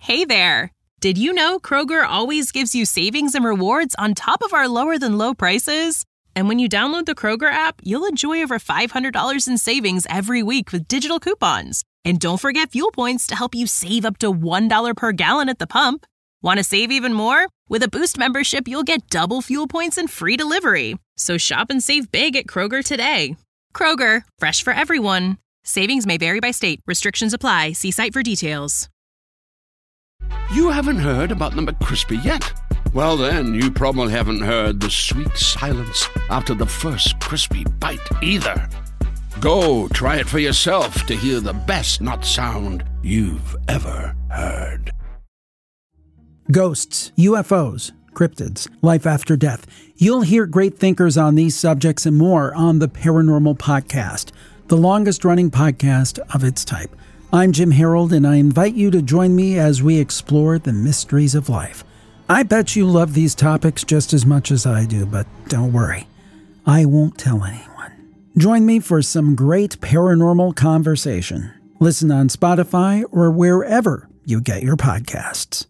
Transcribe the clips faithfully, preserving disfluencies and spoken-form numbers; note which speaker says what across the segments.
Speaker 1: Hey there! Did you know Kroger always gives you savings and rewards on top of our lower-than-low prices? And when you download the Kroger app, you'll enjoy over five hundred dollars in savings every week with digital coupons. And don't forget fuel points to help you save up to one dollar per gallon at the pump. Want to save even more? With a Boost membership, you'll get double fuel points and free delivery. So shop and save big at Kroger today. Kroger, fresh for everyone. Savings may vary by state. Restrictions apply. See site for details.
Speaker 2: You haven't heard about the McCrispy yet? Well then, you probably haven't heard the sweet silence after the first crispy bite either. Go try it for yourself to hear the best nut sound you've ever heard.
Speaker 3: Ghosts, U F Os, cryptids, life after death. You'll hear great thinkers on these subjects and more on the Paranormal Podcast, the longest-running podcast of its type. I'm Jim Harold, and I invite you to join me as we explore the mysteries of life. I bet you love these topics just as much as I do, but don't worry, I won't tell anyone. Join me for some great paranormal conversation. Listen on Spotify or wherever you get your podcasts.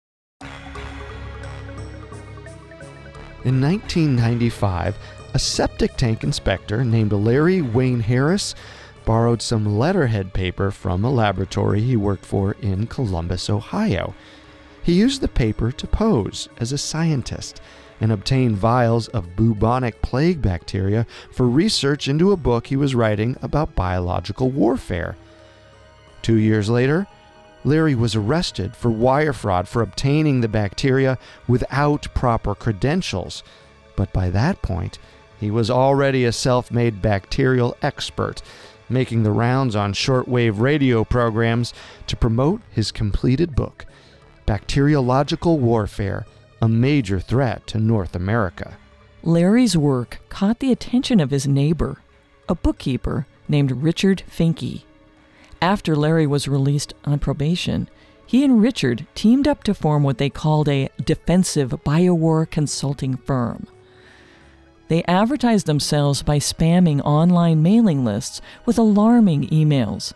Speaker 4: In nineteen ninety-five, a septic tank inspector named Larry Wayne Harris borrowed some letterhead paper from a laboratory he worked for in Columbus, Ohio. He used the paper to pose as a scientist and obtain vials of bubonic plague bacteria for research into a book he was writing about biological warfare. Two years later, Larry was arrested for wire fraud for obtaining the bacteria without proper credentials, but by that point, he was already a self-made bacterial expert, making the rounds on shortwave radio programs to promote his completed book, Bacteriological Warfare, a Major Threat to North America.
Speaker 5: Larry's work caught the attention of his neighbor, a bookkeeper named Richard Finke. After Larry was released on probation, he and Richard teamed up to form what they called a defensive biowar consulting firm. They advertised themselves by spamming online mailing lists with alarming emails.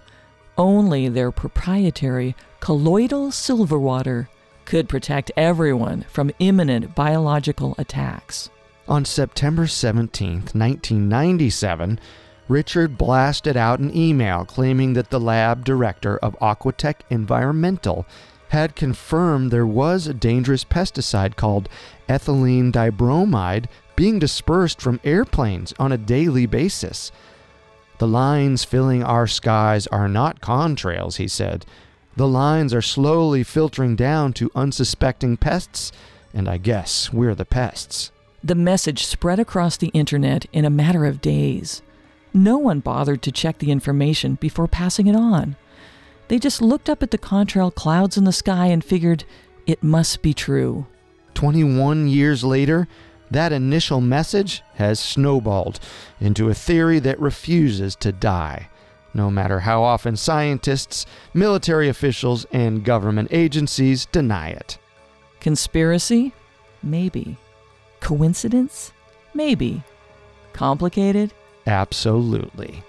Speaker 5: Only their proprietary colloidal silver water could protect everyone from imminent biological attacks.
Speaker 4: On September seventeenth, nineteen ninety-seven, Richard blasted out an email claiming that the lab director of Aquatech Environmental had confirmed there was a dangerous pesticide called ethylene dibromide being dispersed from airplanes on a daily basis. The lines filling our skies are not contrails, he said. The lines are slowly filtering down to unsuspecting pests, and I guess we're the pests.
Speaker 5: The message spread across the internet in a matter of days. No one bothered to check the information before passing it on. They just looked up at the contrail clouds in the sky and figured it must be true.
Speaker 4: twenty-one years later, that initial message has snowballed into a theory that refuses to die, no matter how often scientists, military officials, and government agencies deny it.
Speaker 5: Conspiracy? Maybe. Coincidence? Maybe. Complicated?
Speaker 4: Absolutely.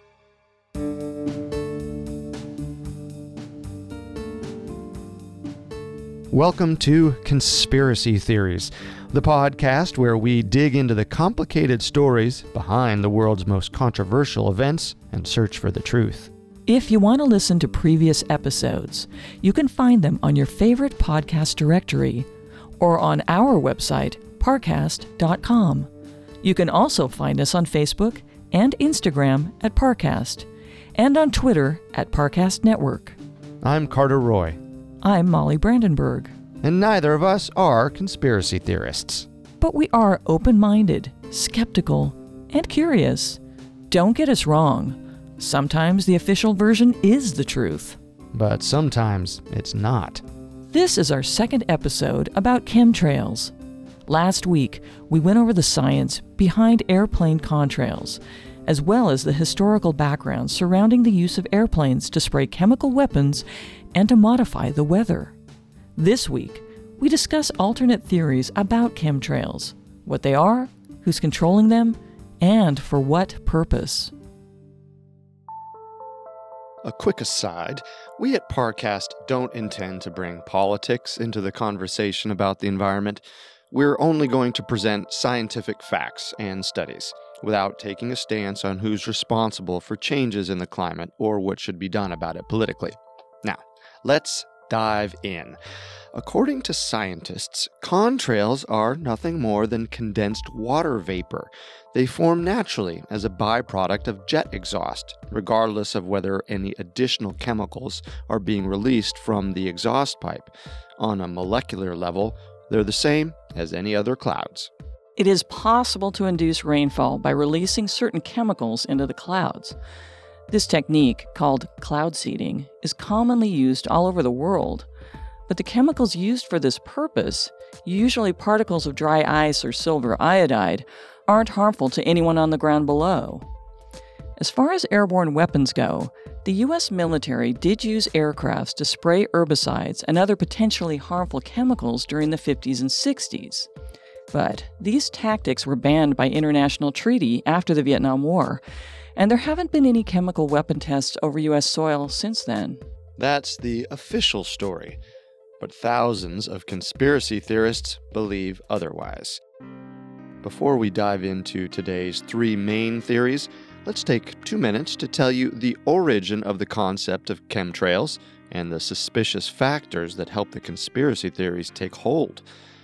Speaker 4: Welcome to Conspiracy Theories, the podcast where we dig into the complicated stories behind the world's most controversial events and search for the truth.
Speaker 5: If you want to listen to previous episodes, you can find them on your favorite podcast directory or on our website, parcast dot com. You can also find us on Facebook and Instagram at Parcast, and on Twitter at Parcast Network.
Speaker 4: I'm Carter Roy.
Speaker 5: I'm Molly Brandenburg.
Speaker 4: And neither of us are conspiracy theorists.
Speaker 5: But we are open-minded, skeptical, and curious. Don't get us wrong. Sometimes the official version is the truth.
Speaker 4: But sometimes it's not.
Speaker 5: This is our second episode about chemtrails. Last week, we went over the science behind airplane contrails, as well as the historical background surrounding the use of airplanes to spray chemical weapons and to modify the weather. This week, we discuss alternate theories about chemtrails, what they are, who's controlling them, and for what purpose.
Speaker 4: A quick aside, We at Parcast don't intend to bring politics into the conversation about the environment. We're only going to present scientific facts and studies, without taking a stance on who's responsible for changes in the climate or what should be done about it politically. Now, let's dive in. According to scientists, contrails are nothing more than condensed water vapor. They form naturally as a byproduct of jet exhaust, regardless of whether any additional chemicals are being released from the exhaust pipe. On a molecular level, they're the same as any other clouds.
Speaker 5: It is possible to induce rainfall by releasing certain chemicals into the clouds. This technique, called cloud seeding, is commonly used all over the world. But the chemicals used for this purpose, usually particles of dry ice or silver iodide, aren't harmful to anyone on the ground below. As far as airborne weapons go, the U S military did use aircrafts to spray herbicides and other potentially harmful chemicals during the fifties and sixties. But these tactics were banned by international treaty after the Vietnam War, and there haven't been any chemical weapon tests over U S soil since then.
Speaker 4: That's the official story. But thousands of conspiracy theorists believe otherwise. Before we dive into today's three main theories, let's take two minutes to tell you the origin of the concept of chemtrails and the suspicious factors that help the conspiracy theories take hold.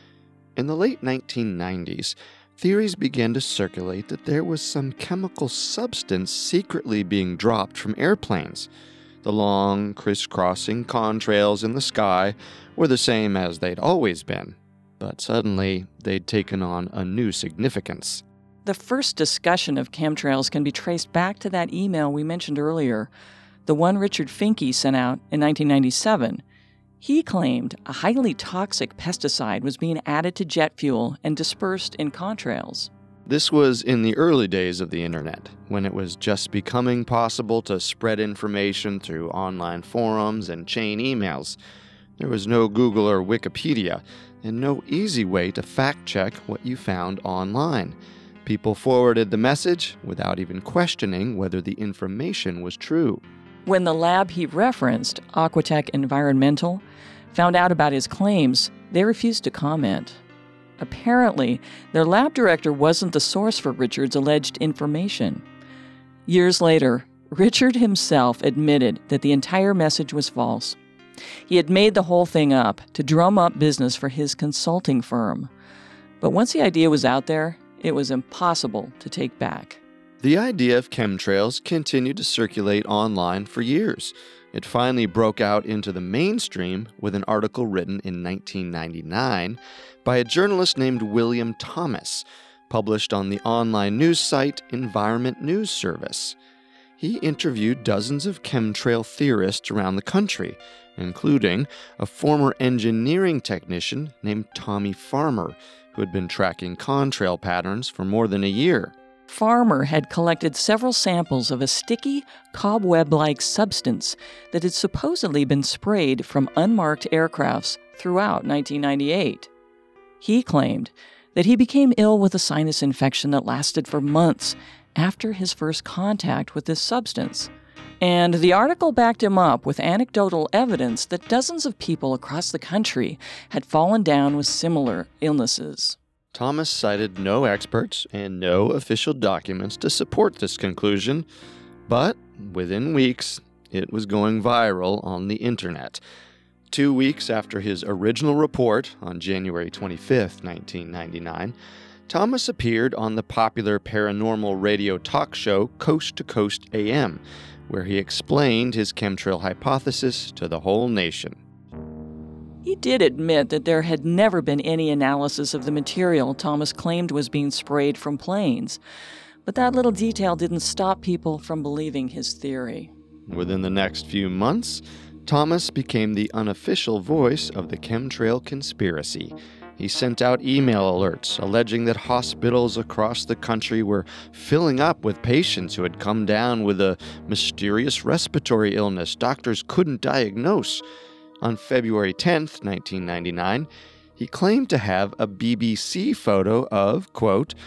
Speaker 4: In the late nineteen nineties, theories began to circulate that there was some chemical substance secretly being dropped from airplanes. The long, crisscrossing contrails in the sky were the same as they'd always been, but suddenly they'd taken on a new significance.
Speaker 5: The first discussion of chemtrails can be traced back to that email we mentioned earlier, the one Richard Finke sent out in nineteen ninety-seven. He claimed a highly toxic pesticide was being added to jet fuel and dispersed in contrails.
Speaker 4: This was in the early days of the internet, when it was just becoming possible to spread information through online forums and chain emails. There was no Google or Wikipedia, and no easy way to fact-check what you found online. People forwarded the message without even questioning whether the information was true.
Speaker 5: When the lab he referenced, Aquatech Environmental, found out about his claims, they refused to comment. Apparently, their lab director wasn't the source for Richard's alleged information. Years later, Richard himself admitted that the entire message was false. He had made the whole thing up to drum up business for his consulting firm. But once the idea was out there, it was impossible to take back.
Speaker 4: The idea of chemtrails continued to circulate online for years. It finally broke out into the mainstream with an article written in nineteen ninety-nine by a journalist named William Thomas, published on the online news site Environment News Service. He interviewed dozens of chemtrail theorists around the country, including a former engineering technician named Tommy Farmer, who had been tracking contrail patterns for more than a year.
Speaker 5: Farmer had collected several samples of a sticky, cobweb-like substance that had supposedly been sprayed from unmarked aircrafts throughout nineteen ninety-eight. He claimed that he became ill with a sinus infection that lasted for months after his first contact with this substance. And the article backed him up with anecdotal evidence that dozens of people across the country had fallen down with similar illnesses.
Speaker 4: Thomas cited no experts and no official documents to support this conclusion, but within weeks, it was going viral on the internet. Two weeks after his original report on January twenty-fifth, nineteen ninety-nine, Thomas appeared on the popular paranormal radio talk show Coast to Coast A M, where he explained his chemtrail hypothesis to the whole nation.
Speaker 5: He did admit that there had never been any analysis of the material Thomas claimed was being sprayed from planes, but that little detail didn't stop people from believing his theory.
Speaker 4: Within the next few months, Thomas became the unofficial voice of the chemtrail conspiracy. He sent out email alerts alleging that hospitals across the country were filling up with patients who had come down with a mysterious respiratory illness doctors couldn't diagnose. On February tenth, nineteen ninety-nine, he claimed to have a B B C photo of, quote,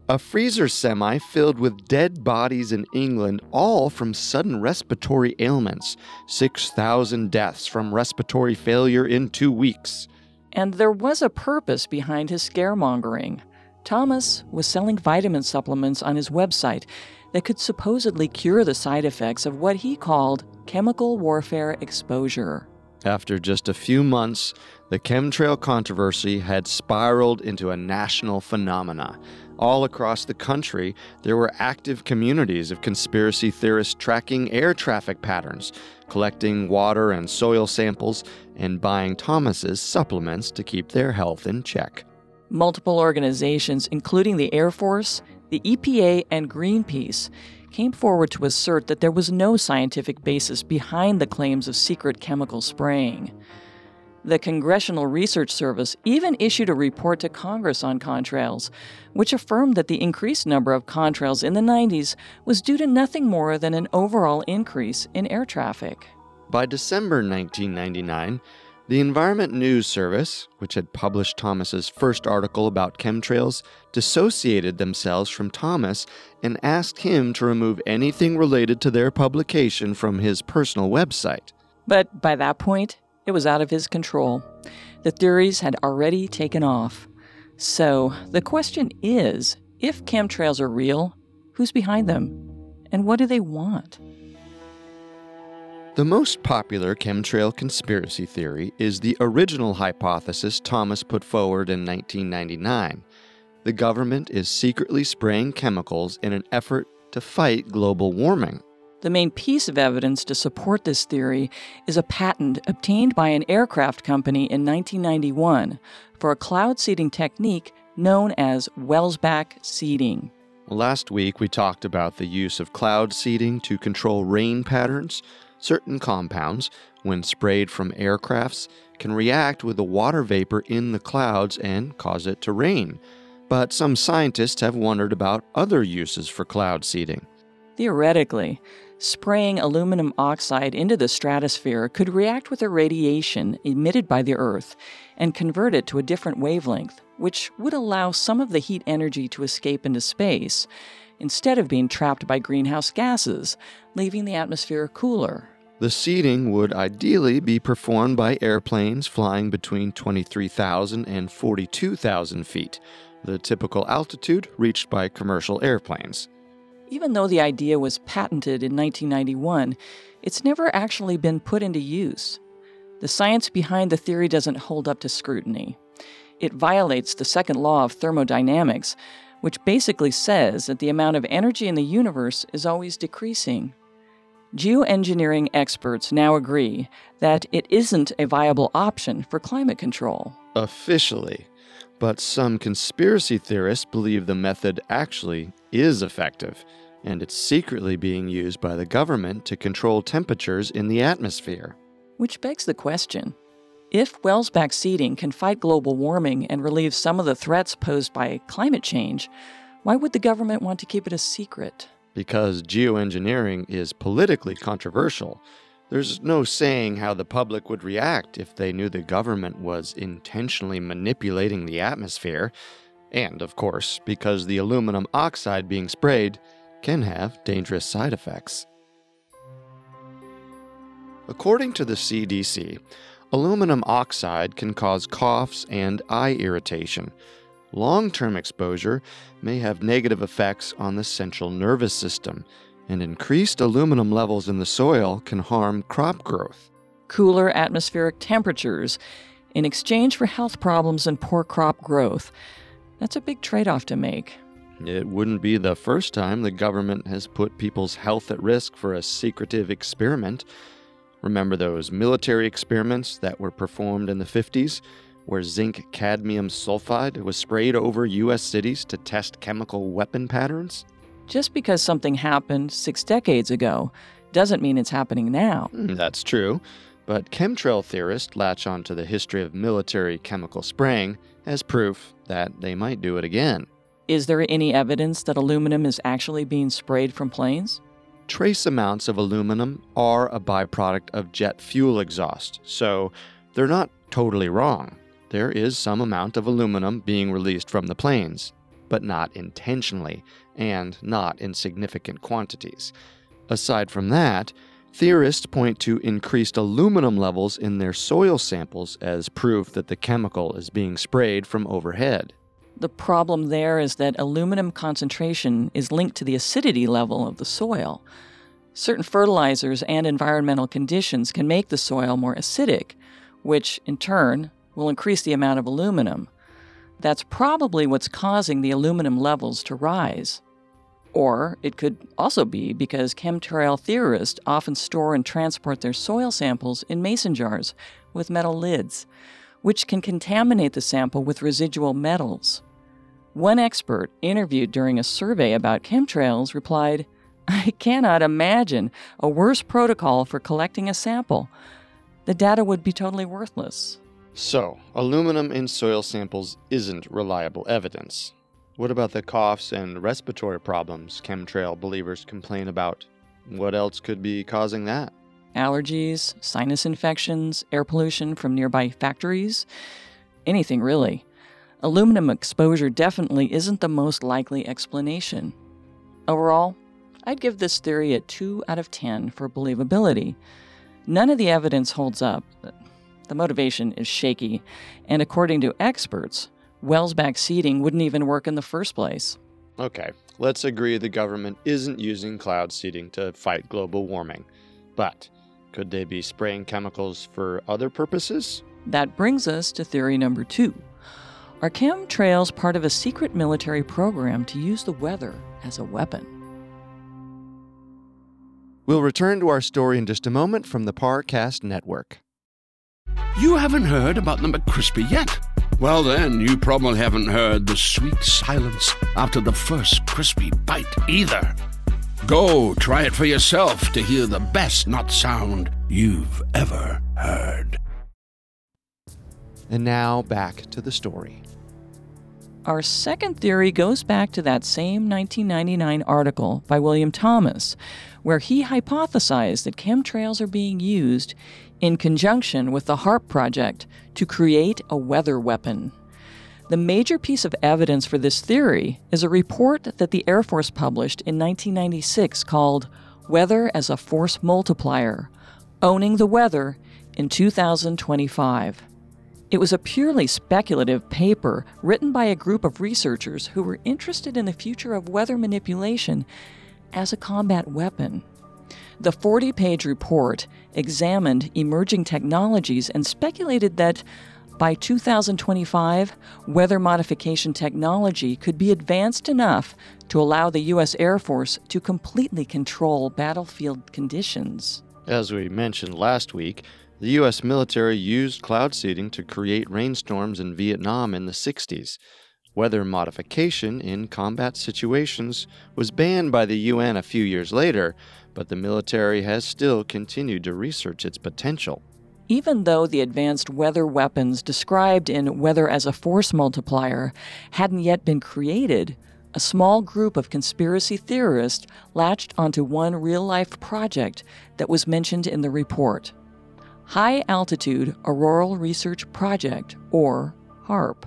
Speaker 4: A freezer semi filled with dead bodies in England, all from sudden respiratory ailments. six thousand deaths from respiratory failure in two weeks.
Speaker 5: And there was a purpose behind his scaremongering. Thomas was selling vitamin supplements on his website that could supposedly cure the side effects of what he called chemical warfare exposure.
Speaker 4: After just a few months, the chemtrail controversy had spiraled into a national phenomena. All across the country, there were active communities of conspiracy theorists tracking air traffic patterns, collecting water and soil samples, and buying Thomas's supplements to keep their health in check.
Speaker 5: Multiple organizations, including the Air Force, the E P A, and Greenpeace, came forward to assert that there was no scientific basis behind the claims of secret chemical spraying. The Congressional Research Service even issued a report to Congress on contrails, which affirmed that the increased number of contrails in the nineties was due to nothing more than an overall increase in air traffic.
Speaker 4: By December nineteen ninety-nine, the Environment News Service, which had published Thomas's first article about chemtrails, dissociated themselves from Thomas and asked him to remove anything related to their publication from his personal website.
Speaker 5: But by that point, it was out of his control. The theories had already taken off. So the question is, if chemtrails are real, who's behind them? And what do they want?
Speaker 4: The most popular chemtrail conspiracy theory is the original hypothesis Thomas put forward in nineteen ninety-nine. The government is secretly spraying chemicals in an effort to fight global warming.
Speaker 5: The main piece of evidence to support this theory is a patent obtained by an aircraft company in nineteen ninety-one for a cloud seeding technique known as Welsbach seeding.
Speaker 4: Last week, we talked about the use of cloud seeding to control rain patterns. Certain compounds, when sprayed from aircrafts, can react with the water vapor in the clouds and cause it to rain. But some scientists have wondered about other uses for cloud seeding.
Speaker 5: Theoretically, spraying aluminum oxide into the stratosphere could react with the radiation emitted by the Earth and convert it to a different wavelength, which would allow some of the heat energy to escape into space, instead of being trapped by greenhouse gases, leaving the atmosphere cooler.
Speaker 4: The seeding would ideally be performed by airplanes flying between twenty-three thousand and forty-two thousand feet, the typical altitude reached by commercial airplanes.
Speaker 5: Even though the idea was patented in nineteen ninety-one, it's never actually been put into use. The science behind the theory doesn't hold up to scrutiny. It violates the second law of thermodynamics, which basically says that the amount of energy in the universe is always decreasing. Geoengineering experts now agree that it isn't a viable option for climate control.
Speaker 4: Officially. But some conspiracy theorists believe the method actually is effective, and it's secretly being used by the government to control temperatures in the atmosphere.
Speaker 5: Which begs the question, if Welsbach seeding can fight global warming and relieve some of the threats posed by climate change, why would the government want to keep it a secret?
Speaker 4: Because geoengineering is politically controversial. There's no saying how the public would react if they knew the government was intentionally manipulating the atmosphere, and, of course, because the aluminum oxide being sprayed can have dangerous side effects. According to the C D C, aluminum oxide can cause coughs and eye irritation. Long-term exposure may have negative effects on the central nervous system, and increased aluminum levels in the soil can harm crop growth.
Speaker 5: Cooler atmospheric temperatures in exchange for health problems and poor crop growth. That's a big trade-off to make.
Speaker 4: It wouldn't be the first time the government has put people's health at risk for a secretive experiment. Remember those military experiments that were performed in the fifties, where zinc cadmium sulfide was sprayed over U S cities to test chemical weapon patterns?
Speaker 5: Just because something happened six decades ago doesn't mean it's happening now.
Speaker 4: That's true, but chemtrail theorists latch onto the history of military chemical spraying as proof that they might do it again.
Speaker 5: Is there any evidence that aluminum is actually being sprayed from planes?
Speaker 4: Trace amounts of aluminum are a byproduct of jet fuel exhaust, so they're not totally wrong. There is some amount of aluminum being released from the planes. but not intentionally, and not in significant quantities. Aside from that, theorists point to increased aluminum levels in their soil samples as proof that the chemical is being sprayed from overhead.
Speaker 5: The problem there is that aluminum concentration is linked to the acidity level of the soil. Certain fertilizers and environmental conditions can make the soil more acidic, which, in turn, will increase the amount of aluminum. That's probably what's causing the aluminum levels to rise. Or it could also be because chemtrail theorists often store and transport their soil samples in mason jars with metal lids, which can contaminate the sample with residual metals. One expert interviewed during a survey about chemtrails replied, "I cannot imagine a worse protocol for collecting a sample. The data would be totally worthless."
Speaker 4: So, aluminum in soil samples isn't reliable evidence. What about the coughs and respiratory problems chemtrail believers complain about? What else could be causing that?
Speaker 5: Allergies, sinus infections, air pollution from nearby factories, anything really. Aluminum exposure definitely isn't the most likely explanation. Overall, I'd give this theory a two out of ten for believability. None of the evidence holds up. The motivation is shaky, and according to experts, Welsbach seeding wouldn't even work in the first place.
Speaker 4: Okay, let's agree the government isn't using cloud seeding to fight global warming. But could they be spraying chemicals for other purposes?
Speaker 5: That brings us to theory number two. Are chemtrails part of a secret military program to use the weather as a weapon?
Speaker 4: We'll return to our story in just a moment from the Parcast Network.
Speaker 2: You haven't heard about the McCrispy yet? Well then, you probably haven't heard the sweet silence after the first crispy bite either. Go try it for yourself to hear the best nut sound you've ever heard.
Speaker 4: And now back to the story.
Speaker 5: Our second theory goes back to that same nineteen ninety-nine article by William Thomas, where he hypothesized that chemtrails are being used in conjunction with the HAARP project to create a weather weapon. The major piece of evidence for this theory is a report that the Air Force published in nineteen ninety-six called Weather as a Force Multiplier, Owning the Weather in two thousand twenty-five. It was a purely speculative paper written by a group of researchers who were interested in the future of weather manipulation as a combat weapon. The forty-page report examined emerging technologies and speculated that by two thousand twenty-five, weather modification technology could be advanced enough to allow the U S Air Force to completely control battlefield conditions.
Speaker 4: As we mentioned last week, the U S military used cloud seeding to create rainstorms in Vietnam in the sixties. Weather modification in combat situations was banned by the U N a few years later, but the military has still continued to research its potential.
Speaker 5: Even though the advanced weather weapons described in Weather as a Force Multiplier hadn't yet been created, a small group of conspiracy theorists latched onto one real-life project that was mentioned in the report. High Altitude Auroral Research Project, or HAARP.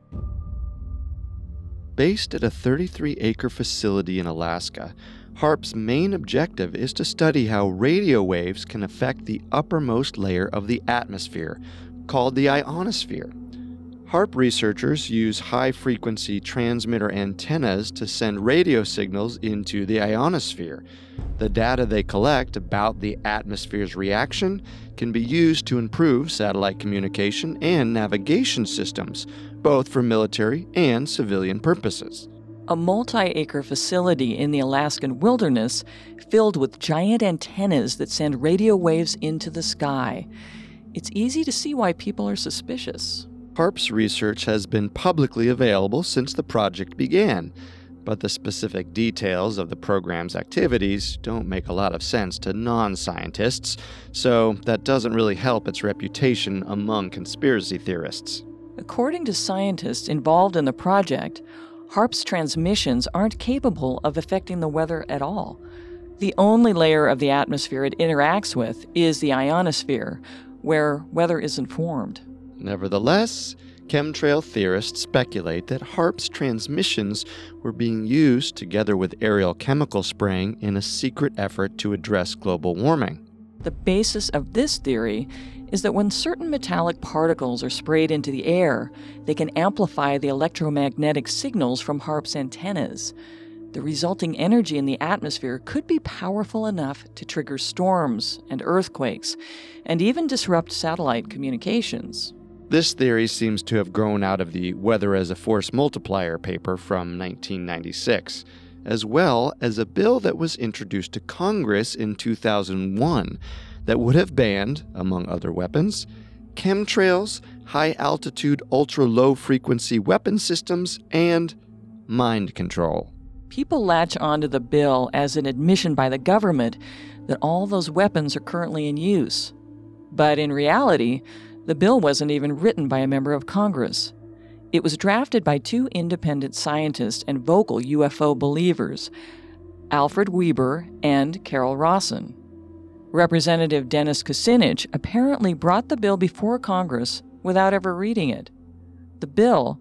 Speaker 4: Based at a thirty-three acre facility in Alaska, HAARP's main objective is to study how radio waves can affect the uppermost layer of the atmosphere, called the ionosphere. HAARP researchers use high-frequency transmitter antennas to send radio signals into the ionosphere. The data they collect about the atmosphere's reaction can be used to improve satellite communication and navigation systems, both for military and civilian purposes.
Speaker 5: A multi-acre facility in the Alaskan wilderness filled with giant antennas that send radio waves into the sky. It's easy to see why people are suspicious.
Speaker 4: HAARP's research has been publicly available since the project began, but the specific details of the program's activities don't make a lot of sense to non-scientists, so that doesn't really help its reputation among conspiracy theorists.
Speaker 5: According to scientists involved in the project, HAARP's transmissions aren't capable of affecting the weather at all. The only layer of the atmosphere it interacts with is the ionosphere, where weather isn't formed.
Speaker 4: Nevertheless, chemtrail theorists speculate that HAARP's transmissions were being used together with aerial chemical spraying in a secret effort to address global warming.
Speaker 5: The basis of this theory is that when certain metallic particles are sprayed into the air, they can amplify the electromagnetic signals from HAARP's antennas. The resulting energy in the atmosphere could be powerful enough to trigger storms and earthquakes, and even disrupt satellite communications.
Speaker 4: This theory seems to have grown out of the Weather as a Force Multiplier paper from nineteen ninety-six, as well as a bill that was introduced to Congress in two thousand one that would have banned, among other weapons, chemtrails, high-altitude, ultra-low-frequency weapon systems, and mind control.
Speaker 5: People latch onto the bill as an admission by the government that all those weapons are currently in use. But in reality, the bill wasn't even written by a member of Congress. It was drafted by two independent scientists and vocal U F O believers, Alfred Weber and Carol Rawson. Representative Dennis Kucinich apparently brought the bill before Congress without ever reading it. The bill,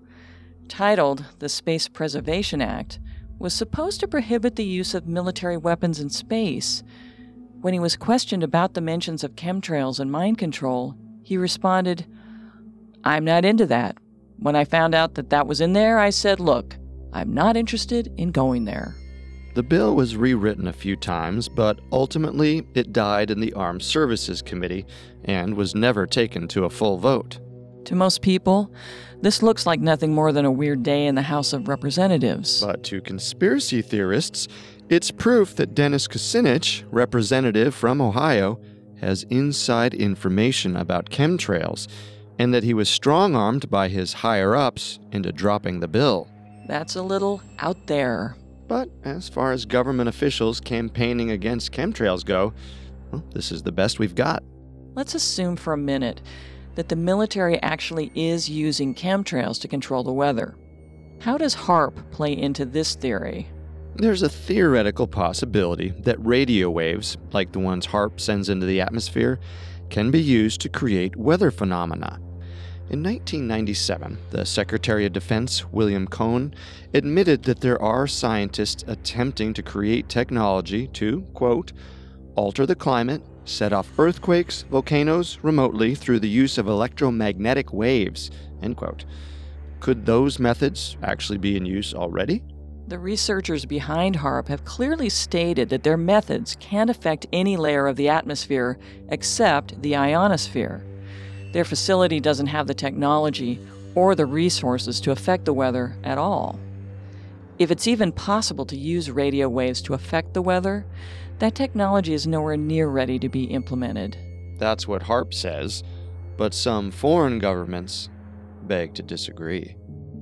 Speaker 5: titled the Space Preservation Act, was supposed to prohibit the use of military weapons in space. When he was questioned about the mentions of chemtrails and mind control, he responded, "I'm not into that. When I found out that that was in there, I said, look, I'm not interested in going there."
Speaker 4: The bill was rewritten a few times, but ultimately it died in the Armed Services Committee and was never taken to a full vote.
Speaker 5: To most people, this looks like nothing more than a weird day in the House of Representatives.
Speaker 4: But to conspiracy theorists, it's proof that Dennis Kucinich, representative from Ohio, has inside information about chemtrails, and that he was strong-armed by his higher-ups into dropping the bill.
Speaker 5: That's a little out there.
Speaker 4: But as far as government officials campaigning against chemtrails go, well, this is the best we've got.
Speaker 5: Let's assume for a minute that the military actually is using chemtrails to control the weather. How does HAARP play into this theory?
Speaker 4: There's a theoretical possibility that radio waves, like the ones HAARP sends into the atmosphere, can be used to create weather phenomena. In nineteen ninety-seven, the Secretary of Defense, William Cohn, admitted that there are scientists attempting to create technology to, quote, alter the climate, set off earthquakes, volcanoes remotely through the use of electromagnetic waves, end quote. Could those methods actually be in use already?
Speaker 5: The researchers behind HAARP have clearly stated that their methods can't affect any layer of the atmosphere except the ionosphere. Their facility doesn't have the technology or the resources to affect the weather at all. If it's even possible to use radio waves to affect the weather, that technology is nowhere near ready to be implemented.
Speaker 4: That's what HAARP says, but some foreign governments beg to disagree.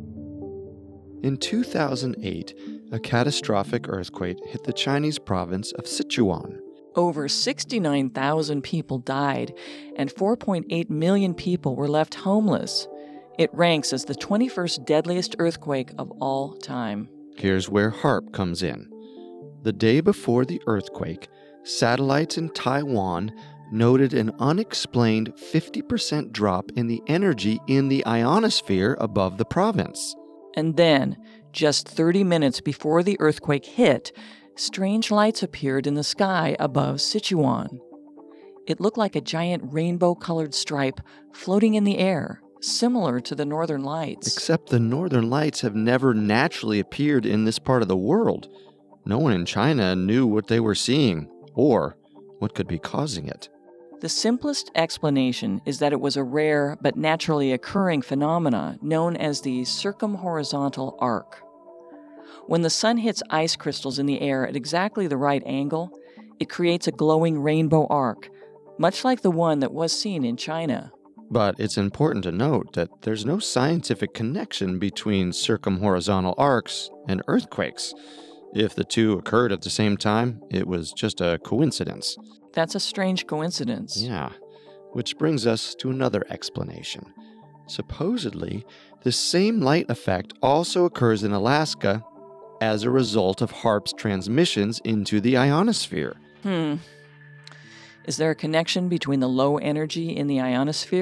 Speaker 4: In two thousand eight, a catastrophic earthquake hit the Chinese province of Sichuan.
Speaker 5: Over sixty-nine thousand people died, and four point eight million people were left homeless. It ranks as the twenty-first deadliest earthquake of all time.
Speaker 4: Here's where HAARP comes in. The day before the earthquake, satellites in Taiwan noted an unexplained fifty percent drop in the energy in the ionosphere above the province.
Speaker 5: And then, just thirty minutes before the earthquake hit, strange lights appeared in the sky above Sichuan. It looked like a giant rainbow-colored stripe floating in the air, similar to the Northern Lights.
Speaker 4: Except the Northern Lights have never naturally appeared in this part of the world. No one in China knew what they were seeing, or what could be causing it.
Speaker 5: The simplest explanation is that it was a rare but naturally occurring phenomena known as the circumhorizontal arc. When the sun hits ice crystals in the air at exactly the right angle, it creates a glowing rainbow arc, much like the one that was seen in China.
Speaker 4: But it's important to note that there's no scientific connection between circumhorizontal arcs and earthquakes. If the two occurred at the same time, it was just a coincidence.
Speaker 5: That's a strange coincidence.
Speaker 4: Yeah, which brings us to another explanation. Supposedly, the same light effect also occurs in Alaska as a result of HAARP's transmissions into the ionosphere.
Speaker 5: Hmm. Is there a connection between the low energy in the ionosphere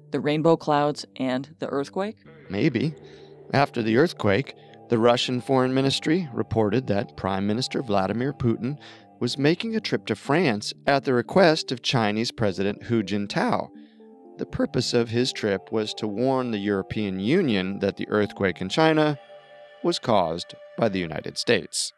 Speaker 5: The rainbow clouds and the earthquake?
Speaker 4: Maybe. After the earthquake, the Russian Foreign Ministry reported that Prime Minister Vladimir Putin was making a trip to France at the request of Chinese President Hu Jintao. The purpose of his trip was to warn the European Union that the earthquake in China was caused by the United States.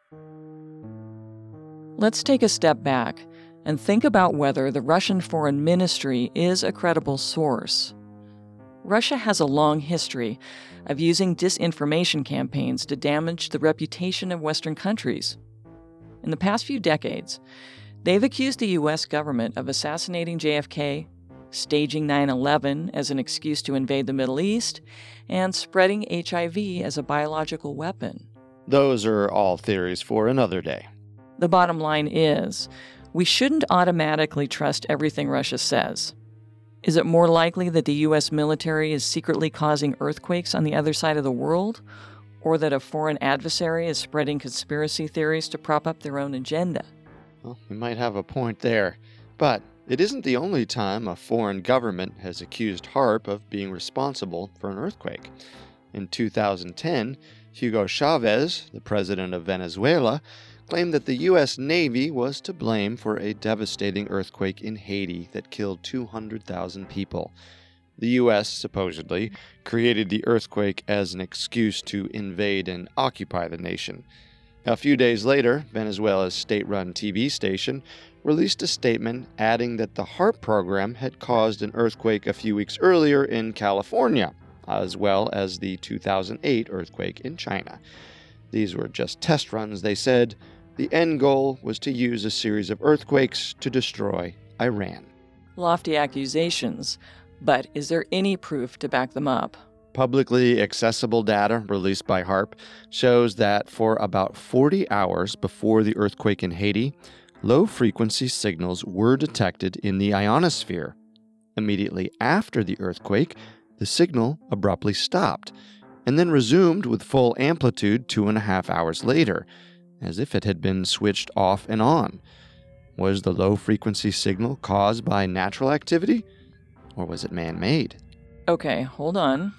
Speaker 5: Let's take a step back and think about whether the Russian Foreign Ministry is a credible source. Russia has a long history of using disinformation campaigns to damage the reputation of Western countries. In the past few decades, they've accused the U S government of assassinating J F K, staging nine eleven as an excuse to invade the Middle East, and spreading H I V as a biological weapon.
Speaker 4: Those are all theories for another day.
Speaker 5: The bottom line is, we shouldn't automatically trust everything Russia says. Is it more likely that the U S military is secretly causing earthquakes on the other side of the world, or that a foreign adversary is spreading conspiracy theories to prop up their own agenda?
Speaker 4: Well, you might have a point there, but it isn't the only time a foreign government has accused HAARP of being responsible for an earthquake. In two thousand ten, Hugo Chavez, the president of Venezuela, claimed that the U S Navy was to blame for a devastating earthquake in Haiti that killed two hundred thousand people. The U S supposedly created the earthquake as an excuse to invade and occupy the nation. A few days later, Venezuela's state-run T V station released a statement adding that the HAARP program had caused an earthquake a few weeks earlier in California, as well as the two thousand eight earthquake in China. These were just test runs, they said. The end goal was to use a series of earthquakes to destroy Iran.
Speaker 5: Lofty accusations, but is there any proof to back them up?
Speaker 4: Publicly accessible data released by HAARP shows that for about forty hours before the earthquake in Haiti, low-frequency signals were detected in the ionosphere. Immediately after the earthquake, the signal abruptly stopped, and then resumed with full amplitude two and a half hours later, as if it had been switched off and on. Was the low-frequency signal caused by natural activity, or was it man-made?
Speaker 5: Okay, hold on.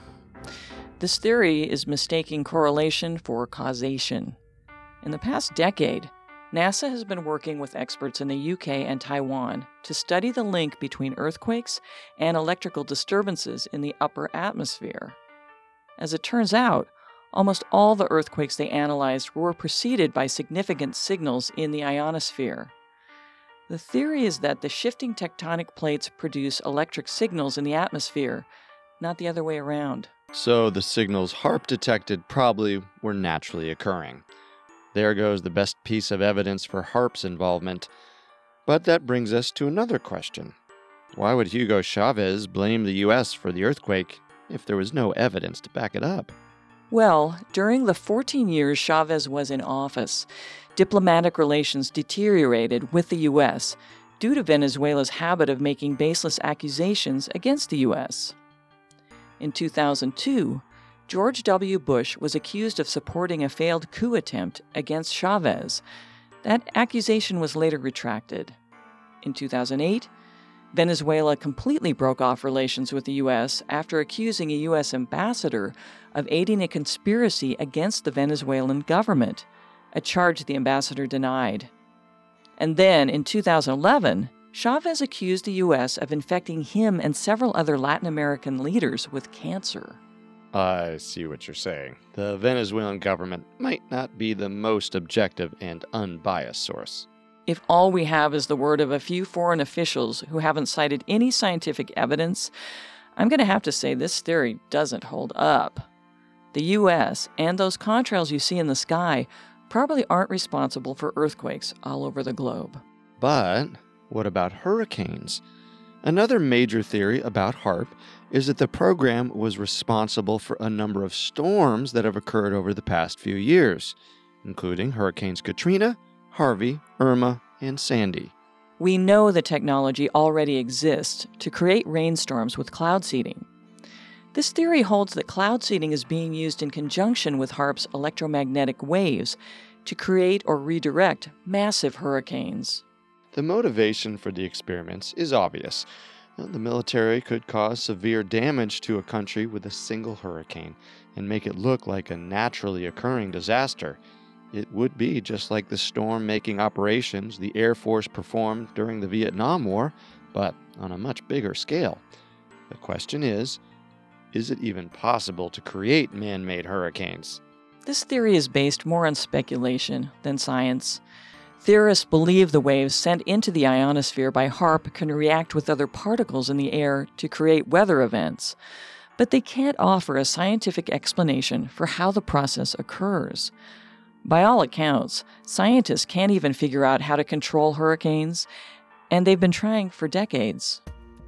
Speaker 5: This theory is mistaking correlation for causation. In the past decade, NASA has been working with experts in the U K and Taiwan to study the link between earthquakes and electrical disturbances in the upper atmosphere. As it turns out, almost all the earthquakes they analyzed were preceded by significant signals in the ionosphere. The theory is that the shifting tectonic plates produce electric signals in the atmosphere, not the other way around.
Speaker 4: So the signals HAARP detected probably were naturally occurring. There goes the best piece of evidence for HAARP's involvement. But that brings us to another question. Why would Hugo Chavez blame the U S for the earthquake if there was no evidence to back it up?
Speaker 5: Well, during the fourteen years Chavez was in office, diplomatic relations deteriorated with the U S due to Venezuela's habit of making baseless accusations against the U S. In two thousand two, George W. Bush was accused of supporting a failed coup attempt against Chavez. That accusation was later retracted. In two thousand eight, Venezuela completely broke off relations with the U S after accusing a U S ambassador of aiding a conspiracy against the Venezuelan government, a charge the ambassador denied. And then, in two thousand eleven, Chavez accused the U S of infecting him and several other Latin American leaders with cancer.
Speaker 4: I see what you're saying. The Venezuelan government might not be the most objective and unbiased source.
Speaker 5: If all we have is the word of a few foreign officials who haven't cited any scientific evidence, I'm going to have to say this theory doesn't hold up. The U S and those contrails you see in the sky probably aren't responsible for earthquakes all over the globe.
Speaker 4: But what about hurricanes? Another major theory about HAARP is that the program was responsible for a number of storms that have occurred over the past few years, including Hurricanes Katrina, Harvey, Irma, and Sandy.
Speaker 5: We know the technology already exists to create rainstorms with cloud seeding. This theory holds that cloud seeding is being used in conjunction with HAARP's electromagnetic waves to create or redirect massive hurricanes.
Speaker 4: The motivation for the experiments is obvious. Well, the military could cause severe damage to a country with a single hurricane and make it look like a naturally occurring disaster. It would be just like the storm-making operations the Air Force performed during the Vietnam War, but on a much bigger scale. The question is, is it even possible to create man-made hurricanes?
Speaker 5: This theory is based more on speculation than science. Theorists believe the waves sent into the ionosphere by HAARP can react with other particles in the air to create weather events, but they can't offer a scientific explanation for how the process occurs. By all accounts, scientists can't even figure out how to control hurricanes, and they've been trying for decades.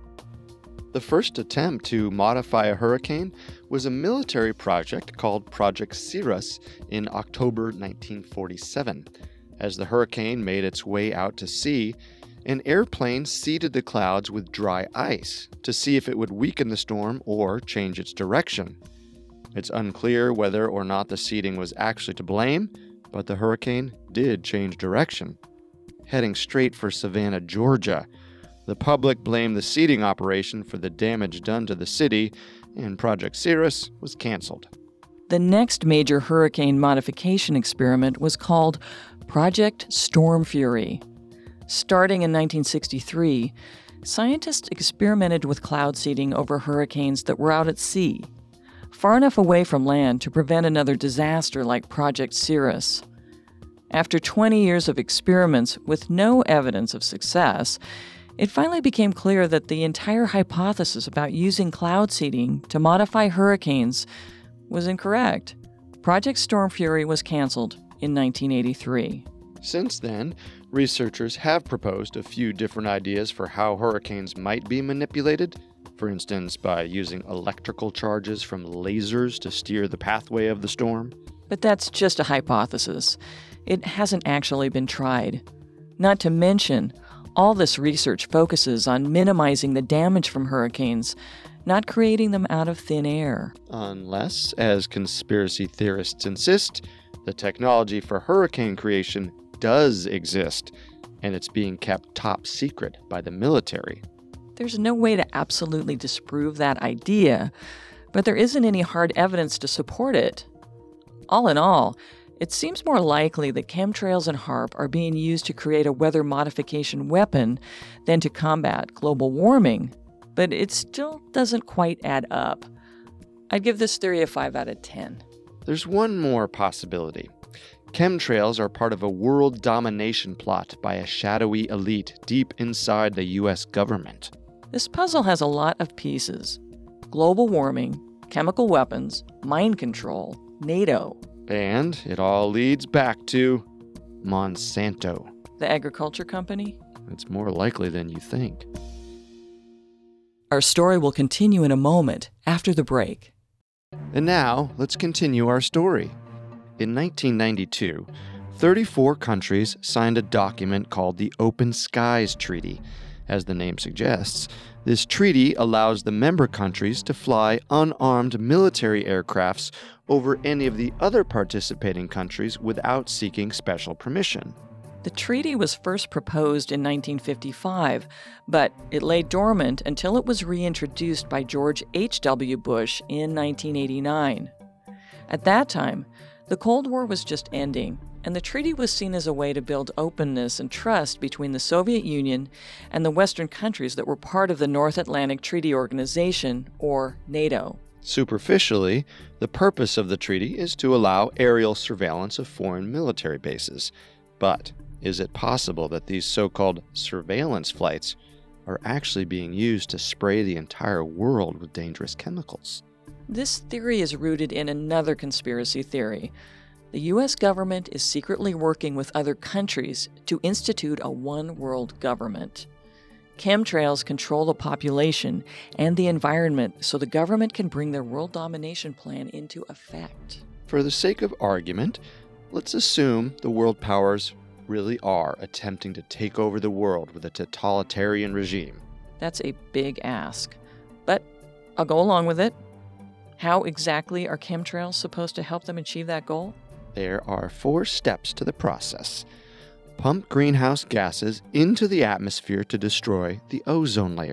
Speaker 4: The first attempt to modify a hurricane was a military project called Project Cirrus in October nineteen forty-seven. As the hurricane made its way out to sea, an airplane seeded the clouds with dry ice to see if it would weaken the storm or change its direction. It's unclear whether or not the seeding was actually to blame, but the hurricane did change direction, heading straight for Savannah, Georgia. The public blamed the seeding operation for the damage done to the city, and Project Cirrus was canceled.
Speaker 5: The next major hurricane modification experiment was called Project Storm Fury. Starting in nineteen sixty-three, scientists experimented with cloud seeding over hurricanes that were out at sea, far enough away from land to prevent another disaster like Project Cirrus. After twenty years of experiments with no evidence of success, it finally became clear that the entire hypothesis about using cloud seeding to modify hurricanes was incorrect. Project Storm Fury was canceled in nineteen eighty-three.
Speaker 4: Since then, researchers have proposed a few different ideas for how hurricanes might be manipulated, for instance, by using electrical charges from lasers to steer the pathway of the storm.
Speaker 5: But that's just a hypothesis. It hasn't actually been tried. Not to mention, all this research focuses on minimizing the damage from hurricanes, not creating them out of thin air.
Speaker 4: Unless, as conspiracy theorists insist, the technology for hurricane creation does exist, and it's being kept top secret by the military.
Speaker 5: There's no way to absolutely disprove that idea, but there isn't any hard evidence to support it. All in all, it seems more likely that chemtrails and HAARP are being used to create a weather modification weapon than to combat global warming, but it still doesn't quite add up. I'd give this theory a five out of ten.
Speaker 4: There's one more possibility. Chemtrails are part of a world domination plot by a shadowy elite deep inside the U S government.
Speaker 5: This puzzle has a lot of pieces. Global warming, chemical weapons, mind control, NATO.
Speaker 4: And it all leads back to Monsanto.
Speaker 5: The agriculture company?
Speaker 4: It's more likely than you think.
Speaker 5: Our story will continue in a moment after the break.
Speaker 4: And now, let's continue our story. In nineteen ninety-two, thirty-four countries signed a document called the Open Skies Treaty. As the name suggests, this treaty allows the member countries to fly unarmed military aircrafts over any of the other participating countries without seeking special permission.
Speaker 5: The treaty was first proposed in nineteen fifty-five, but it lay dormant until it was reintroduced by George H W Bush in nineteen eighty-nine. At that time, the Cold War was just ending, and the treaty was seen as a way to build openness and trust between the Soviet Union and the Western countries that were part of the North Atlantic Treaty Organization, or NATO.
Speaker 4: Superficially, the purpose of the treaty is to allow aerial surveillance of foreign military bases. But is it possible that these so-called surveillance flights are actually being used to spray the entire world with dangerous chemicals?
Speaker 5: This theory is rooted in another conspiracy theory. The U S government is secretly working with other countries to institute a one-world government. Chemtrails control the population and the environment so the government can bring their world domination plan into effect.
Speaker 4: For the sake of argument, let's assume the world powers really are attempting to take over the world with a totalitarian regime.
Speaker 5: That's a big ask, but I'll go along with it. How exactly are chemtrails supposed to help them achieve that goal?
Speaker 4: There are four steps to the process. Pump greenhouse gases into the atmosphere to destroy the ozone layer,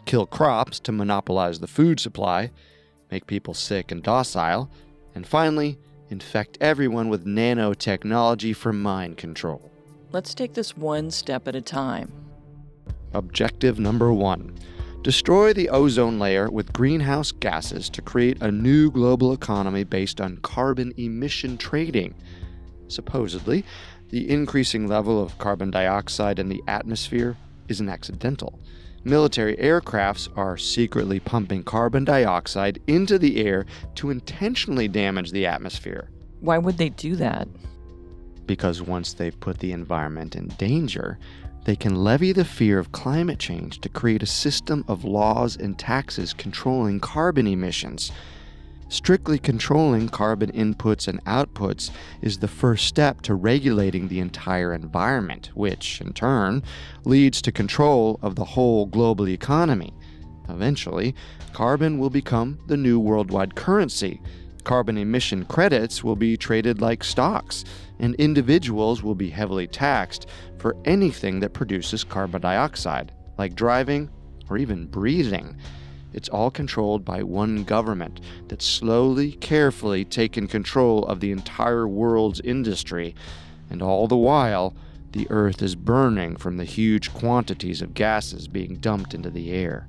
Speaker 4: kill crops to monopolize the food supply, make people sick and docile, and finally, infect everyone with nanotechnology for mind control.
Speaker 5: Let's take this one step at a time.
Speaker 4: Objective number one. Destroy the ozone layer with greenhouse gases to create a new global economy based on carbon emission trading. Supposedly, the increasing level of carbon dioxide in the atmosphere isn't accidental. Military aircrafts are secretly pumping carbon dioxide into the air to intentionally damage the atmosphere.
Speaker 5: Why would they do that?
Speaker 4: Because once they've put the environment in danger, they can levy the fear of climate change to create a system of laws and taxes controlling carbon emissions. Strictly controlling carbon inputs and outputs is the first step to regulating the entire environment, which, in turn, leads to control of the whole global economy. Eventually, carbon will become the new worldwide currency. Carbon emission credits will be traded like stocks, and individuals will be heavily taxed for anything that produces carbon dioxide, like driving or even breathing. It's all controlled by one government that's slowly, carefully taken control of the entire world's industry, and all the while, the Earth is burning from the huge quantities of gases being dumped into the air.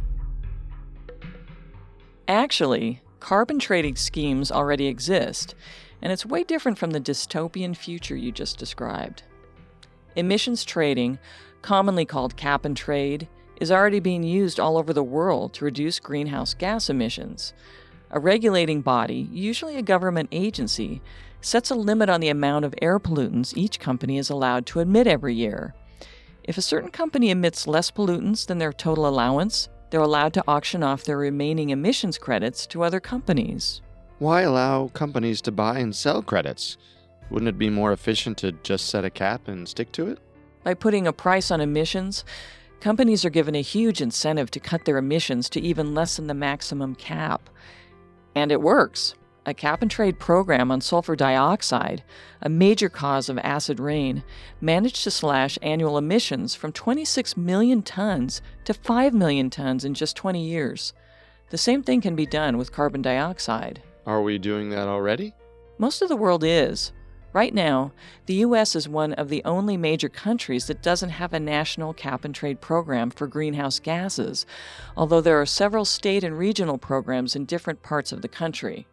Speaker 5: Actually, carbon trading schemes already exist, and it's way different from the dystopian future you just described. Emissions trading, commonly called cap and trade, is already being used all over the world to reduce greenhouse gas emissions. A regulating body, usually a government agency, sets a limit on the amount of air pollutants each company is allowed to emit every year. If a certain company emits less pollutants than their total allowance, they're allowed to auction off their remaining emissions credits to other companies.
Speaker 4: Why allow companies to buy and sell credits? Wouldn't it be more efficient to just set a cap and stick to it?
Speaker 5: By putting a price on emissions, companies are given a huge incentive to cut their emissions to even less than the maximum cap. And it works. A cap-and-trade program on sulfur dioxide, a major cause of acid rain, managed to slash annual emissions from twenty-six million tons to five million tons in just twenty years. The same thing can be done with carbon dioxide.
Speaker 4: Are we doing that already?
Speaker 5: Most of the world is. Right now, the U S is one of the only major countries that doesn't have a national cap-and-trade program for greenhouse gases, although there are several state and regional programs in different parts of the country.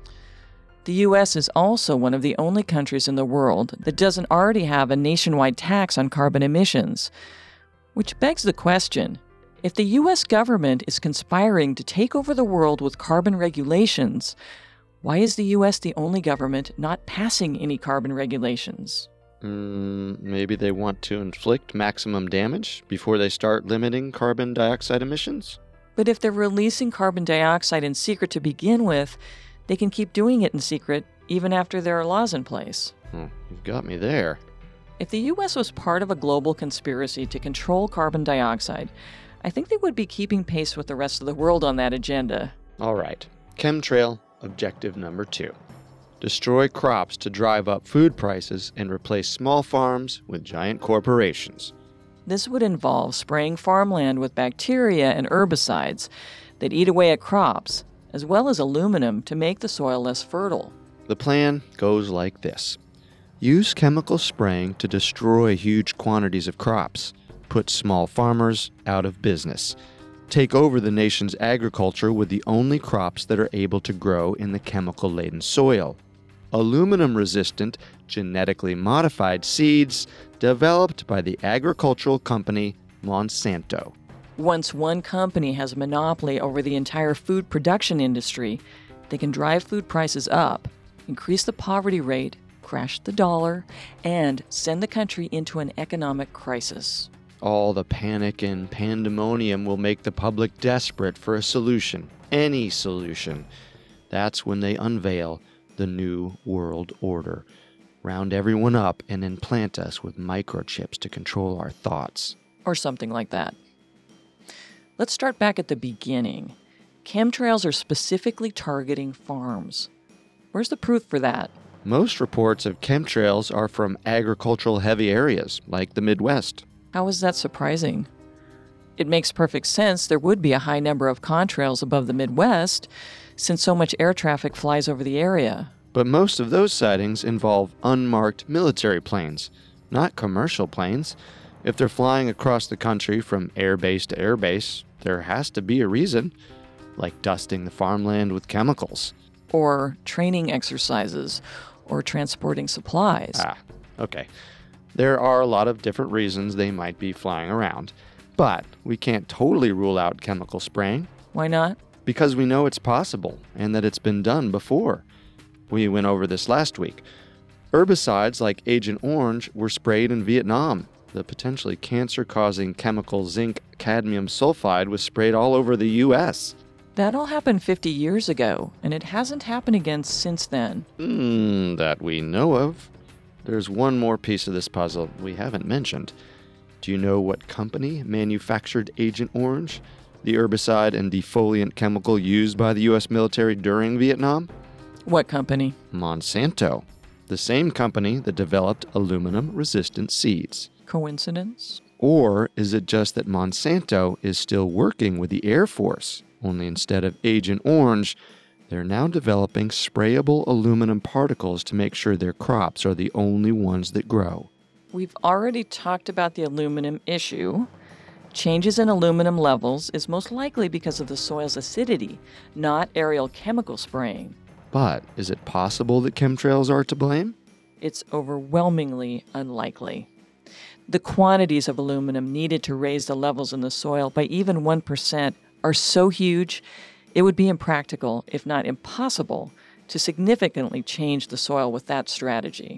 Speaker 5: The U S is also one of the only countries in the world that doesn't already have a nationwide tax on carbon emissions. Which begs the question, if the U S government is conspiring to take over the world with carbon regulations, why is the U S the only government not passing any carbon regulations?
Speaker 4: Mm, maybe they want to inflict maximum damage before they start limiting carbon dioxide emissions?
Speaker 5: But if they're releasing carbon dioxide in secret to begin with, they can keep doing it in secret even after there are laws in place.
Speaker 4: Oh, you've got me there.
Speaker 5: If the U S was part of a global conspiracy to control carbon dioxide, I think they would be keeping pace with the rest of the world on that agenda.
Speaker 4: All right. Chemtrail, objective number two. Destroy crops to drive up food prices and replace small farms with giant corporations.
Speaker 5: This would involve spraying farmland with bacteria and herbicides that eat away at crops, as well as aluminum to make the soil less fertile.
Speaker 4: The plan goes like this. Use chemical spraying to destroy huge quantities of crops. Put small farmers out of business. Take over the nation's agriculture with the only crops that are able to grow in the chemical-laden soil. Aluminum-resistant, genetically modified seeds developed by the agricultural company Monsanto.
Speaker 5: Once one company has a monopoly over the entire food production industry, they can drive food prices up, increase the poverty rate, crash the dollar, and send the country into an economic crisis.
Speaker 4: All the panic and pandemonium will make the public desperate for a solution, any solution. That's when they unveil the New World Order, round everyone up and implant us with microchips to control our thoughts.
Speaker 5: Or something like that. Let's start back at the beginning. Chemtrails are specifically targeting farms. Where's the proof for that?
Speaker 4: Most reports of chemtrails are from agricultural-heavy areas, like the Midwest.
Speaker 5: How is that surprising? It makes perfect sense there would be a high number of contrails above the Midwest, since so much air traffic flies over the area.
Speaker 4: But most of those sightings involve unmarked military planes, not commercial planes. If they're flying across the country from airbase to airbase, there has to be a reason, like dusting the farmland with chemicals.
Speaker 5: Or training exercises, or transporting supplies.
Speaker 4: Ah, okay. There are a lot of different reasons they might be flying around, but we can't totally rule out chemical spraying.
Speaker 5: Why not?
Speaker 4: Because we know it's possible and that it's been done before. We went over this last week. Herbicides like Agent Orange were sprayed in Vietnam. The potentially cancer-causing chemical zinc cadmium sulfide was sprayed all over the U S.
Speaker 5: That all happened fifty years ago, and it hasn't happened again since then.
Speaker 4: Hmm, that we know of. There's one more piece of this puzzle we haven't mentioned. Do you know what company manufactured Agent Orange, the herbicide and defoliant chemical used by the U S military during Vietnam?
Speaker 5: What company?
Speaker 4: Monsanto, the same company that developed aluminum-resistant seeds.
Speaker 5: Coincidence?
Speaker 4: Or is it just that Monsanto is still working with the Air Force, only instead of Agent Orange, they're now developing sprayable aluminum particles to make sure their crops are the only ones that grow?
Speaker 5: We've already talked about the aluminum issue. Changes in aluminum levels is most likely because of the soil's acidity, not aerial chemical spraying.
Speaker 4: But is it possible that chemtrails are to blame?
Speaker 5: It's overwhelmingly unlikely. The quantities of aluminum needed to raise the levels in the soil by even one percent are so huge, it would be impractical, if not impossible, to significantly change the soil with that strategy.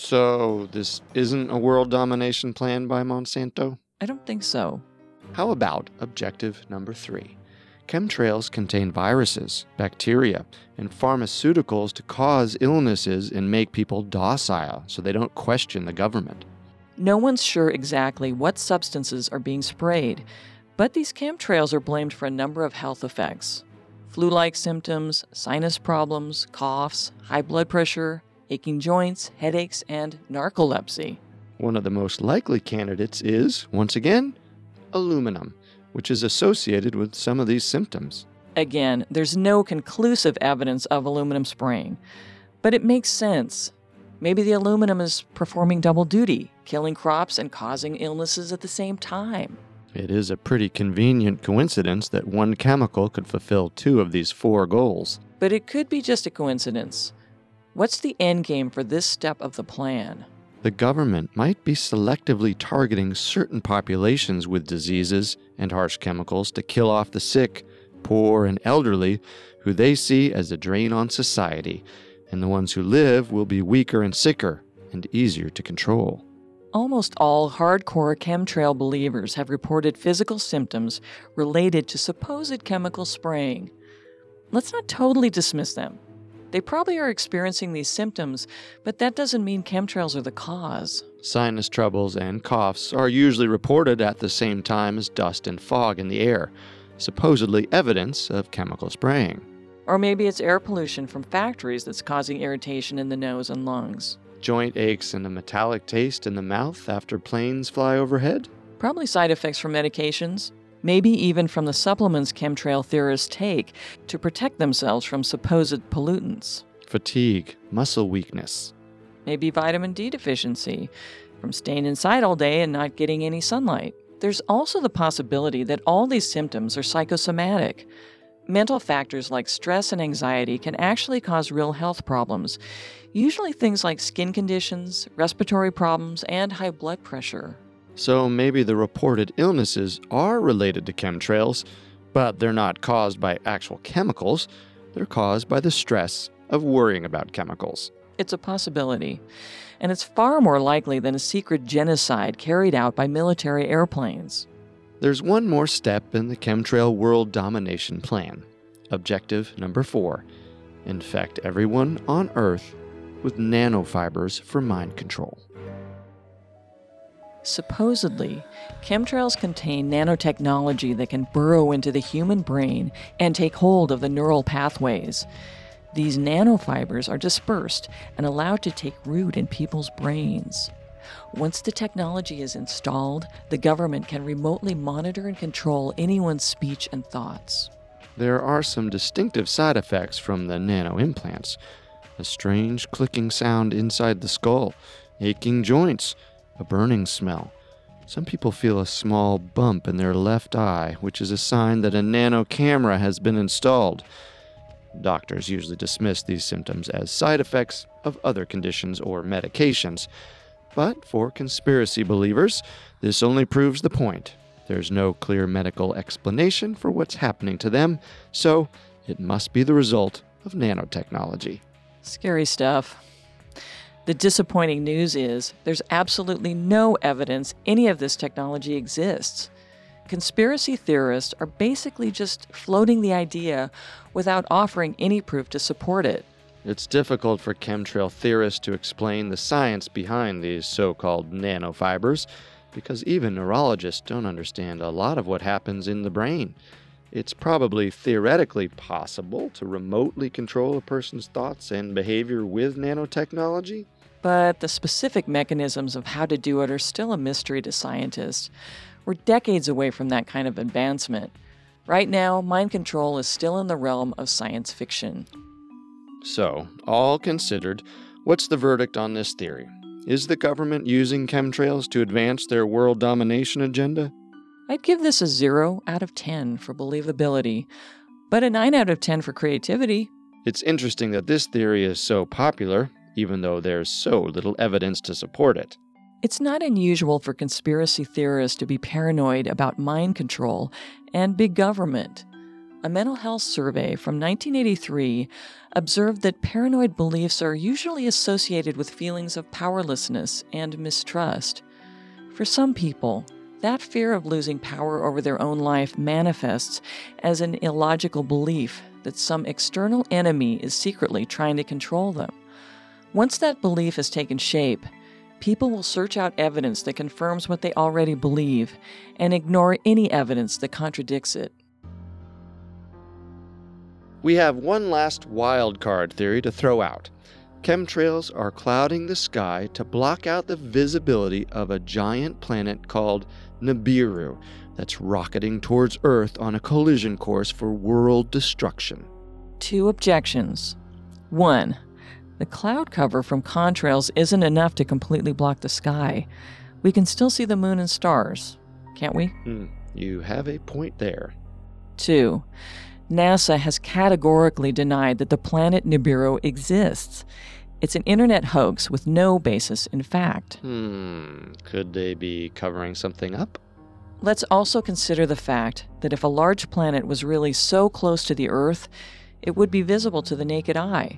Speaker 4: So this isn't a world domination plan by Monsanto?
Speaker 5: I don't think so.
Speaker 4: How about objective number three? Chemtrails contain viruses, bacteria, and pharmaceuticals to cause illnesses and make people docile so they don't question the government.
Speaker 5: No one's sure exactly what substances are being sprayed, but these chemtrails are blamed for a number of health effects. Flu-like symptoms, sinus problems, coughs, high blood pressure, aching joints, headaches, and narcolepsy.
Speaker 4: One of the most likely candidates is, once again, aluminum, which is associated with some of these symptoms.
Speaker 5: Again, there's no conclusive evidence of aluminum spraying, but it makes sense. Maybe the aluminum is performing double duty, killing crops and causing illnesses at the same time.
Speaker 4: It is a pretty convenient coincidence that one chemical could fulfill two of these four goals.
Speaker 5: But it could be just a coincidence. What's the end game for this step of the plan?
Speaker 4: The government might be selectively targeting certain populations with diseases and harsh chemicals to kill off the sick, poor, and elderly who they see as a drain on society, and the ones who live will be weaker and sicker and easier to control.
Speaker 5: Almost all hardcore chemtrail believers have reported physical symptoms related to supposed chemical spraying. Let's not totally dismiss them. They probably are experiencing these symptoms, but that doesn't mean chemtrails are the cause.
Speaker 4: Sinus troubles and coughs are usually reported at the same time as dust and fog in the air, supposedly evidence of chemical spraying.
Speaker 5: Or maybe it's air pollution from factories that's causing irritation in the nose and lungs.
Speaker 4: Joint aches and a metallic taste in the mouth after planes fly overhead?
Speaker 5: Probably side effects from medications. Maybe even from the supplements chemtrail theorists take to protect themselves from supposed pollutants.
Speaker 4: Fatigue, muscle weakness.
Speaker 5: Maybe vitamin D deficiency from staying inside all day and not getting any sunlight. There's also the possibility that all these symptoms are psychosomatic. Mental factors like stress and anxiety can actually cause real health problems, usually things like skin conditions, respiratory problems, and high blood pressure.
Speaker 4: So maybe the reported illnesses are related to chemtrails, but they're not caused by actual chemicals. They're caused by the stress of worrying about chemicals.
Speaker 5: It's a possibility, and it's far more likely than a secret genocide carried out by military airplanes.
Speaker 4: There's one more step in the chemtrail world domination plan. Objective number four: infect everyone on Earth with nanofibers for mind control.
Speaker 5: Supposedly, chemtrails contain nanotechnology that can burrow into the human brain and take hold of the neural pathways. These nanofibers are dispersed and allowed to take root in people's brains. Once the technology is installed, the government can remotely monitor and control anyone's speech and thoughts.
Speaker 4: There are some distinctive side effects from the nano implants. A strange clicking sound inside the skull, aching joints, a burning smell. Some people feel a small bump in their left eye, which is a sign that a nano camera has been installed. Doctors usually dismiss these symptoms as side effects of other conditions or medications. But for conspiracy believers, this only proves the point. There's no clear medical explanation for what's happening to them, so it must be the result of nanotechnology.
Speaker 5: Scary stuff. The disappointing news is there's absolutely no evidence any of this technology exists. Conspiracy theorists are basically just floating the idea without offering any proof to support it.
Speaker 4: It's difficult for chemtrail theorists to explain the science behind these so-called nanofibers, because even neurologists don't understand a lot of what happens in the brain. It's probably theoretically possible to remotely control a person's thoughts and behavior with nanotechnology.
Speaker 5: But the specific mechanisms of how to do it are still a mystery to scientists. We're decades away from that kind of advancement. Right now, mind control is still in the realm of science fiction.
Speaker 4: So, all considered, what's the verdict on this theory? Is the government using chemtrails to advance their world domination agenda?
Speaker 5: I'd give this a zero out of ten for believability, but a nine out of ten for creativity.
Speaker 4: It's interesting that this theory is so popular, even though there's so little evidence to support it.
Speaker 5: It's not unusual for conspiracy theorists to be paranoid about mind control and big government. A mental health survey from nineteen eighty-three observed that paranoid beliefs are usually associated with feelings of powerlessness and mistrust. For some people, that fear of losing power over their own life manifests as an illogical belief that some external enemy is secretly trying to control them. Once that belief has taken shape, people will search out evidence that confirms what they already believe and ignore any evidence that contradicts it.
Speaker 4: We have one last wild card theory to throw out. Chemtrails are clouding the sky to block out the visibility of a giant planet called Nibiru that's rocketing towards Earth on a collision course for world destruction.
Speaker 5: Two objections. One, the cloud cover from contrails isn't enough to completely block the sky. We can still see the moon and stars, can't we?
Speaker 4: Hmm, you have a point there.
Speaker 5: Two, NASA has categorically denied that the planet Nibiru exists. It's an internet hoax with no basis in fact.
Speaker 4: Hmm, could they be covering something up?
Speaker 5: Let's also consider the fact that if a large planet was really so close to the Earth, it would be visible to the naked eye.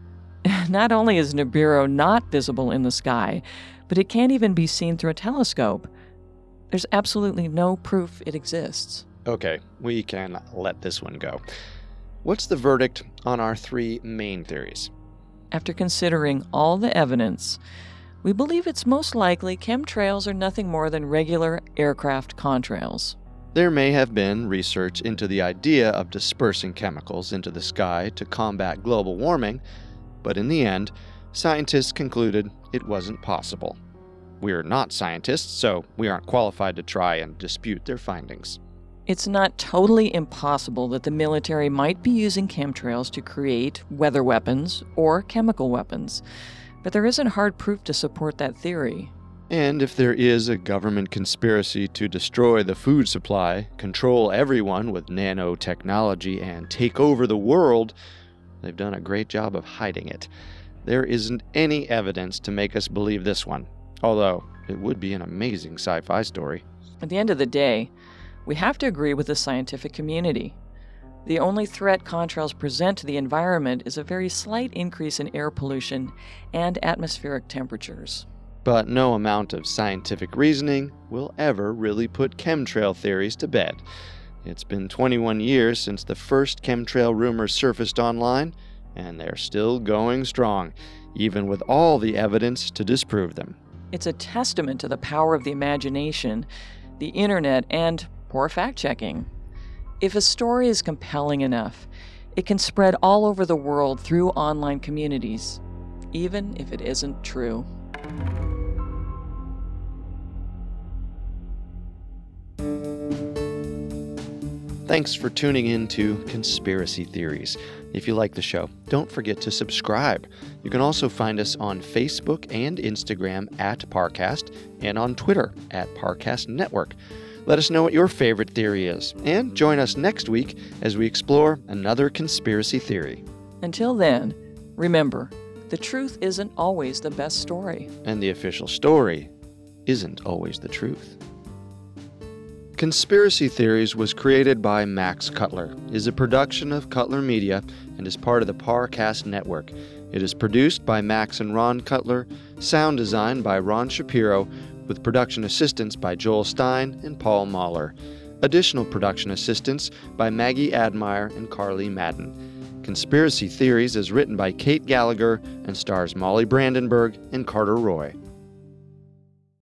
Speaker 5: Not only is Nibiru not visible in the sky, but it can't even be seen through a telescope. There's absolutely no proof it exists.
Speaker 4: Okay, we can let this one go. What's the verdict on our three main theories?
Speaker 5: After considering all the evidence, we believe it's most likely chemtrails are nothing more than regular aircraft contrails.
Speaker 4: There may have been research into the idea of dispersing chemicals into the sky to combat global warming, but in the end, scientists concluded it wasn't possible. We're not scientists, so we aren't qualified to try and dispute their findings.
Speaker 5: It's not totally impossible that the military might be using chemtrails to create weather weapons or chemical weapons, but there isn't hard proof to support that theory.
Speaker 4: And if there is a government conspiracy to destroy the food supply, control everyone with nanotechnology, and take over the world, they've done a great job of hiding it. There isn't any evidence to make us believe this one, although it would be an amazing sci-fi story.
Speaker 5: At the end of the day, we have to agree with the scientific community. The only threat contrails present to the environment is a very slight increase in air pollution and atmospheric temperatures.
Speaker 4: But no amount of scientific reasoning will ever really put chemtrail theories to bed. It's been twenty-one years since the first chemtrail rumors surfaced online, and they're still going strong, even with all the evidence to disprove them.
Speaker 5: It's a testament to the power of the imagination, the internet, and poor fact-checking. If a story is compelling enough, it can spread all over the world through online communities, even if it isn't true.
Speaker 4: Thanks for tuning in to Conspiracy Theories. If you like the show, don't forget to subscribe. You can also find us on Facebook and Instagram at Parcast and on Twitter at Parcast Network. Let us know what your favorite theory is, and join us next week as we explore another conspiracy theory.
Speaker 5: Until then, remember, the truth isn't always the best story.
Speaker 4: And the official story isn't always the truth. Conspiracy Theories was created by Max Cutler, is a production of Cutler Media, and is part of the Parcast Network. It is produced by Max and Ron Cutler, sound design by Ron Shapiro, with production assistance by Joel Stein and Paul Mahler. Additional production assistance by Maggie Admire and Carly Madden. Conspiracy Theories is written by Kate Gallagher and stars Molly Brandenburg and Carter Roy.